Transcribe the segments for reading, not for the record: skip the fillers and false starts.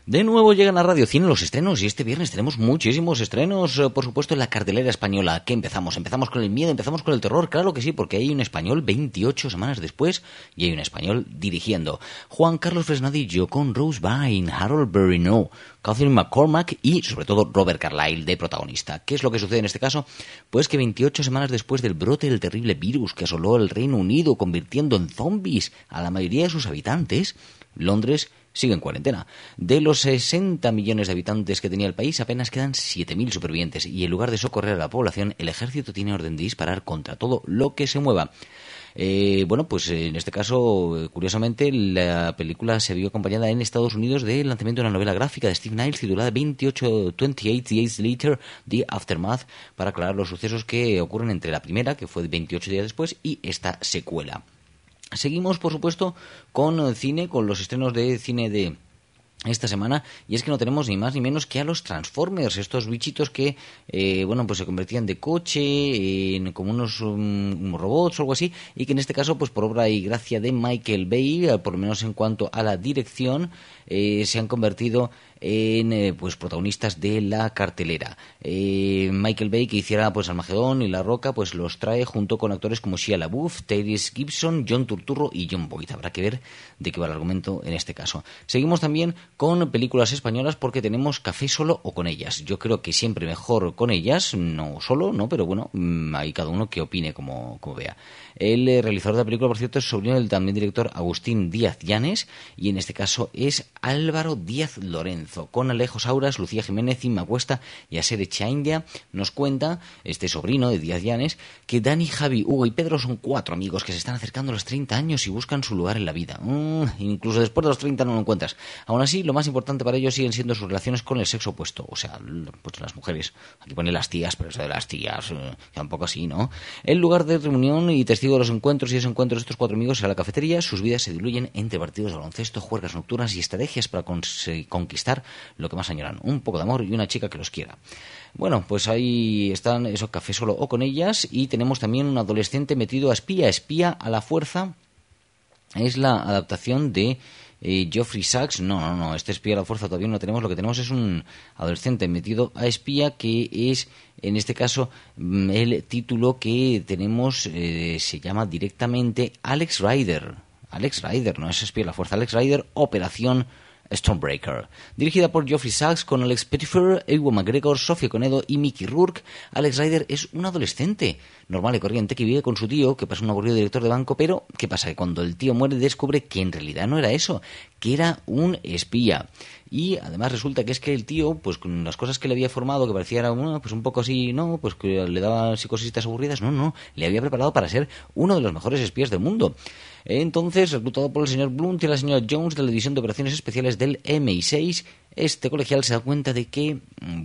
De nuevo llegan a Radio Cine los estrenos y este viernes tenemos muchísimos estrenos, por supuesto, en la cartelera española. ¿Qué empezamos? ¿Empezamos con el miedo? ¿Empezamos con el terror? Claro que sí, porque hay un español 28 semanas después y hay un español dirigiendo. Juan Carlos Fresnadillo con Rose Byrne, Harold Perrineau, Catherine McCormack y, sobre todo, Robert Carlyle de protagonista. ¿Qué es lo que sucede en este caso? Pues que 28 semanas después del brote del terrible virus que asoló el Reino Unido, convirtiendo en zombies a la mayoría de sus habitantes, Londres sigue en cuarentena. De los 60 millones de habitantes que tenía el país, apenas quedan 7.000 supervivientes y en lugar de socorrer a la población, el ejército tiene orden de disparar contra todo lo que se mueva. Pues en este caso, curiosamente, la película se vio acompañada en Estados Unidos del lanzamiento de una novela gráfica de Steve Niles titulada 28 Days Later, The Aftermath, para aclarar los sucesos que ocurren entre la primera, que fue 28 días después, y esta secuela. Seguimos, por supuesto, con cine, con los estrenos de cine de esta semana, y es que no tenemos ni más ni menos que a los Transformers, estos bichitos que pues se convertían de coche en como unos robots o algo así, y que en este caso, pues por obra y gracia de Michael Bay, por lo menos en cuanto a la dirección, se han convertido en protagonistas de la cartelera. Michael Bay, que hiciera pues Armagedón y La Roca, pues los trae junto con actores como Shia LaBeouf, Tyrese Gibson, John Turturro y Jon Voight. Habrá que ver de qué va el argumento en este caso. Seguimos también con películas españolas porque tenemos Café solo o con ellas. Yo creo que siempre mejor con ellas, no solo, no, pero bueno, hay cada uno que opine como vea. El realizador de la película, por cierto, es sobrino del también director Agustín Díaz Llanes, y en este caso es Álvaro Díaz Lorenzo, con Alejo Sauras, Lucía Jiménez, Inma Cuesta y Asere Chaindia. Nos cuenta este sobrino de Díaz Llanes que Dani, Javi, Hugo y Pedro son 4 amigos que se están acercando a los 30 años y buscan su lugar en la vida. Incluso después de los 30 no lo encuentras. Aún así, lo más importante para ellos siguen siendo sus relaciones con el sexo opuesto, o sea, pues las mujeres. Aquí pone las tías, pero eso de las tías, tampoco así, ¿no? El lugar de reunión y testigo de los encuentros y desencuentros de estos 4 amigos será la cafetería. Sus vidas se diluyen entre partidos de baloncesto, juergas nocturnas y estrategias para conquistar lo que más añoran, un poco de amor y una chica que los quiera. Bueno, pues ahí están esos Café solo o con ellas, y tenemos también un adolescente metido a espía a la fuerza. Es la adaptación de Geoffrey Sachs. No, este espía a la fuerza todavía no lo tenemos. Lo que tenemos es un adolescente metido a espía, que es, en este caso, el título que tenemos se llama directamente Alex Rider. Alex Rider, no es espía a la fuerza. Alex Rider, Operación Stormbreaker. Dirigida por Geoffrey Sachs, con Alex Pettyfer, Ewan McGregor, Sofía Conedo y Mickey Rourke. Alex Rider es un adolescente normal y corriente que vive con su tío, que pasa un aburrido director de banco, pero ¿qué pasa? Que cuando el tío muere descubre que en realidad no era eso, que era un espía. Y además resulta que es que el tío, pues con las cosas que le había formado, que parecía pues un poco así, no, pues que le daba psicositas aburridas, no, le había preparado para ser uno de los mejores espías del mundo. Entonces, reclutado por el señor Blunt y la señora Jones de la División de Operaciones Especiales del MI6, este colegial se da cuenta de que,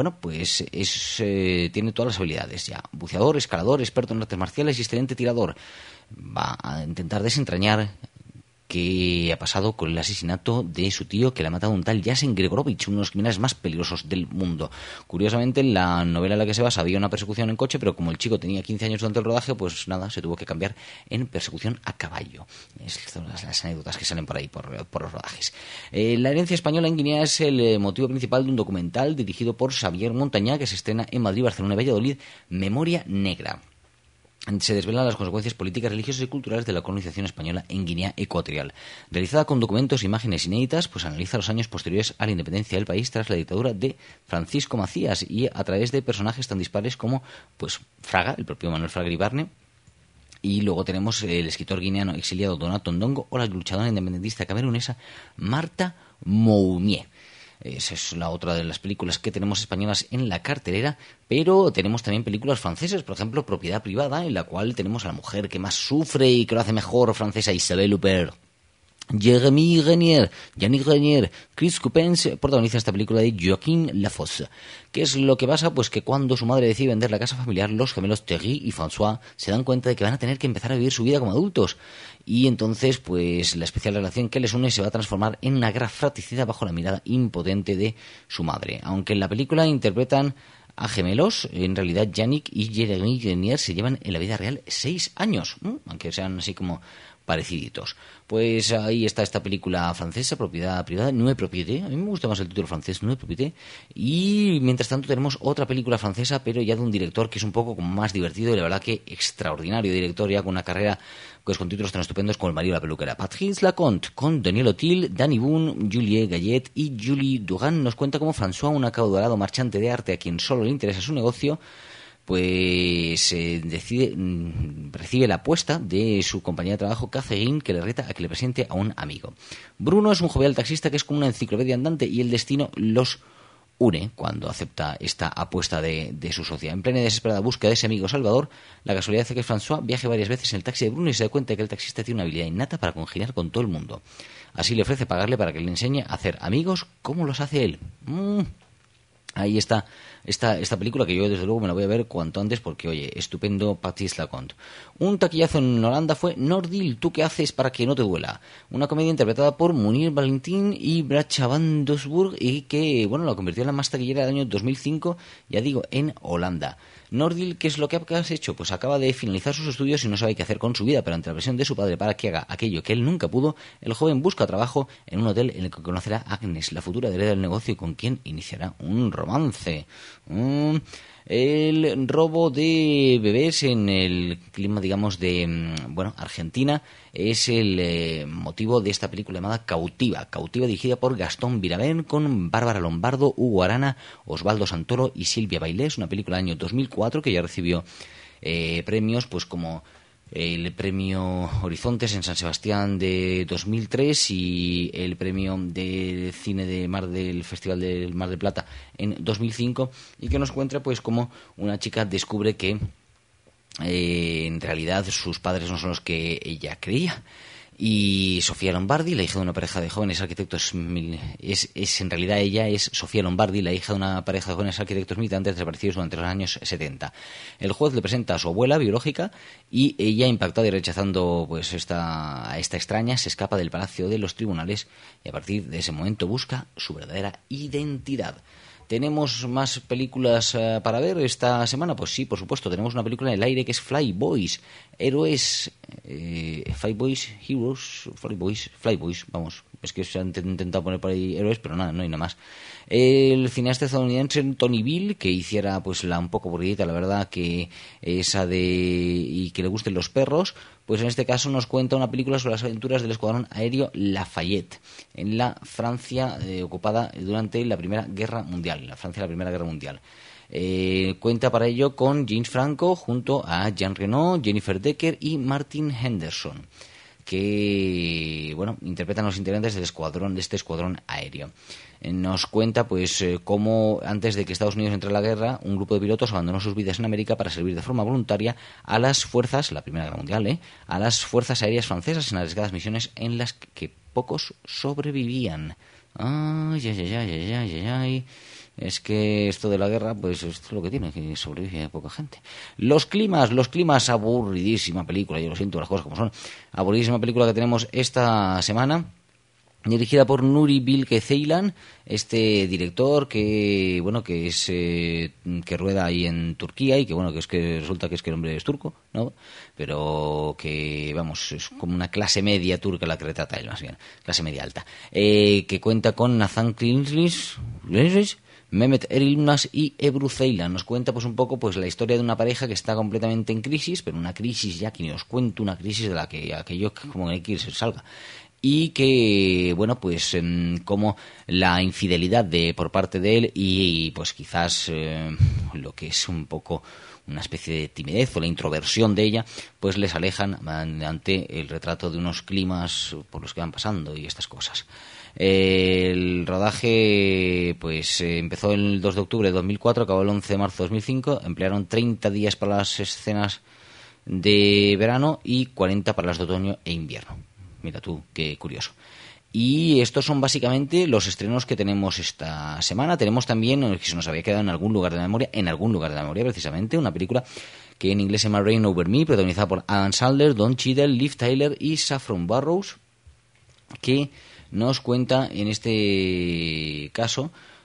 tiene todas las habilidades ya. Buceador, escalador, experto en artes marciales y excelente tirador. Va a intentar desentrañar qué ha pasado con el asesinato de su tío, que le ha matado un tal Jasen Gregorovich, uno de los criminales más peligrosos del mundo. Curiosamente, en la novela en la que se basa había una persecución en coche, pero como el chico tenía 15 años durante el rodaje, pues nada, se tuvo que cambiar en persecución a caballo. Son las anécdotas que salen por ahí, por los rodajes. La herencia española en Guinea es el motivo principal de un documental dirigido por Xavier Montañá, que se estrena en Madrid, Barcelona y Valladolid, Memoria Negra. Se desvelan las consecuencias políticas, religiosas y culturales de la colonización española en Guinea Ecuatorial. Realizada con documentos e imágenes inéditas, pues analiza los años posteriores a la independencia del país tras la dictadura de Francisco Macías, y a través de personajes tan dispares como pues Fraga, el propio Manuel Fraga Iribarne, y luego tenemos el escritor guineano exiliado Donato Ndongo, o la luchadora independentista camerunesa Marta Mounier. Esa es la otra de las películas que tenemos españolas en la cartelera, pero tenemos también películas francesas, por ejemplo, Propiedad Privada, en la cual tenemos a la mujer que más sufre y que lo hace mejor, francesa, Isabelle Huppert. Jeremy Renier, Yannick Renier, Chris Coupens protagonizan esta película de Joaquin Lafosse. ¿Qué es lo que pasa? Pues que cuando su madre decide vender la casa familiar, los gemelos Thierry y François se dan cuenta de que van a tener que empezar a vivir su vida como adultos. Y entonces, pues la especial relación que les une se va a transformar en una guerra fratricida bajo la mirada impotente de su madre. Aunque en la película interpretan a gemelos, en realidad Yannick y Jeremy Renier se llevan en la vida real 6 años, aunque sean así como pareciditos. Pues ahí está esta película francesa, propiedad privada, Nueve Propriété. A mí me gusta más el título francés, Nueve Propriété. Y mientras tanto tenemos otra película francesa, pero ya de un director que es un poco como más divertido y la verdad que extraordinario director, ya con una carrera pues con títulos tan estupendos como El marido de la peluquera. Patrice Lacombe, con Daniel Auteuil, Danny Boone, Julie Gallet y Julie Dugan, nos cuenta cómo François, un acaudalado marchante de arte a quien solo le interesa su negocio, pues recibe la apuesta de su compañía de trabajo, Catherine, que le reta a que le presente a un amigo. Bruno es un jovial taxista que es como una enciclopedia andante y el destino los une cuando acepta esta apuesta de su socia. En plena y desesperada búsqueda de ese amigo salvador, la casualidad hace que François viaje varias veces en el taxi de Bruno y se da cuenta de que el taxista tiene una habilidad innata para congeniar con todo el mundo. Así le ofrece pagarle para que le enseñe a hacer amigos como los hace él. Ahí está esta película que yo desde luego me la voy a ver cuanto antes porque, oye, estupendo Patrice Lacombe. Un taquillazo en Holanda fue Nordil, ¿tú qué haces para que no te duela? Una comedia interpretada por Munir Valentin y Bracha van Doesburg y que, bueno, la convirtió en la más taquillera del año 2005, ya digo, en Holanda. Nordil, ¿qué es lo que has hecho? Pues acaba de finalizar sus estudios y no sabe qué hacer con su vida, pero ante la presión de su padre para que haga aquello que él nunca pudo, el joven busca trabajo en un hotel en el que conocerá a Agnes, la futura heredera del negocio y con quien iniciará un romance. El robo de bebés en el clima, digamos, de, Argentina es el motivo de esta película llamada Cautiva, dirigida por Gastón Virabén, con Bárbara Lombardo, Hugo Arana, Osvaldo Santoro y Silvia Bailés, una película del año 2004 que ya recibió premios pues como el premio Horizontes en San Sebastián de 2003 y el premio de cine del Festival del Mar del Plata en 2005, y que nos cuenta pues como una chica descubre que en realidad sus padres no son los que ella creía. Y Sofía Lombardi, la hija de una pareja de jóvenes arquitectos, en realidad ella es Sofía Lombardi, la hija de una pareja de jóvenes arquitectos militantes desaparecidos durante los años 70. El juez le presenta a su abuela biológica y ella, impactada y rechazando pues a esta extraña, se escapa del palacio de los tribunales y a partir de ese momento busca su verdadera identidad. ¿Tenemos más películas para ver esta semana? Pues sí, por supuesto. Tenemos una película en el aire que es Fly Boys. Héroes... Fly Boys, vamos. Es que se han intentado poner por ahí héroes, pero nada, no hay nada más. El cineasta estadounidense Tony Bill, que hiciera pues la un poco aburridita, la verdad, que esa de... y que le gusten los perros, pues en este caso nos cuenta una película sobre las aventuras del escuadrón aéreo Lafayette en la Francia ocupada durante la Primera Guerra Mundial, cuenta para ello con James Franco junto a Jean Reno, Jennifer Decker y Martin Henderson, que interpretan a los integrantes de este escuadrón aéreo. Nos cuenta pues cómo antes de que Estados Unidos entre en la guerra, un grupo de pilotos abandonó sus vidas en América para servir de forma voluntaria a las fuerzas, la Primera Guerra Mundial, a las fuerzas aéreas francesas en arriesgadas misiones en las que pocos sobrevivían. Ay. Es que esto de la guerra, pues esto es lo que tiene, que sobrevive poca gente. Los climas, aburridísima película, yo lo siento, las cosas como son. Aburridísima película que tenemos esta semana, dirigida por Nuri Bilge Ceylan, este director que es que rueda ahí en Turquía y que resulta que el hombre es turco, ¿no? Pero que es como una clase media turca la que retrata él, más bien, clase media alta, que cuenta con Nathan Klinslis, Mehmet Erilmaz y Ebru Ceylan. Nos cuenta pues un poco pues la historia de una pareja que está completamente en crisis, pero una crisis ya que ni os cuento, una crisis de la que aquello como hay que se salga. Y que, como la infidelidad por parte de él y pues quizás lo que es un poco una especie de timidez o la introversión de ella, pues les alejan ante el retrato de unos climas por los que van pasando y estas cosas. El rodaje pues empezó el 2 de octubre de 2004, acabó el 11 de marzo de 2005, emplearon 30 días para las escenas de verano y 40 para las de otoño e invierno. Mira tú, qué curioso. Y estos son básicamente los estrenos que tenemos esta semana. Tenemos también, que se nos había quedado en algún lugar de la memoria precisamente, una película que en inglés se llama Reign Over Me, protagonizada por Adam Sandler, Don Cheadle, Liv Tyler y Saffron Burrows, que nos cuenta en este caso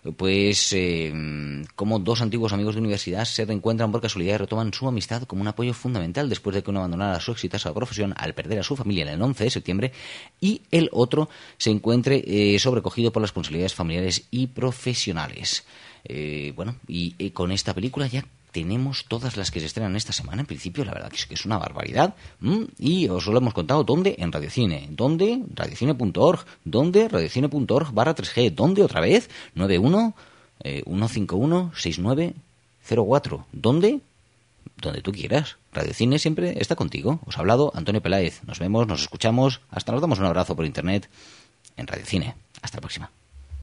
pues como dos antiguos amigos de universidad se reencuentran por casualidad y retoman su amistad como un apoyo fundamental después de que uno abandonara su exitosa profesión al perder a su familia en el 11 de septiembre y el otro se encuentre sobrecogido por las responsabilidades familiares y profesionales. Bueno, y con esta película ya tenemos todas las que se estrenan esta semana. En principio, la verdad que es una barbaridad. Y os lo hemos contado. ¿Dónde? En Radiocine. ¿Dónde? Radiocine.org. ¿Dónde? Radiocine.org/3G. ¿Dónde otra vez? 91-151-6904. ¿Dónde? Donde tú quieras. Radiocine siempre está contigo. Os ha hablado Antonio Peláez. Nos vemos, nos escuchamos. Hasta nos damos un abrazo por internet en Radiocine. Hasta la próxima.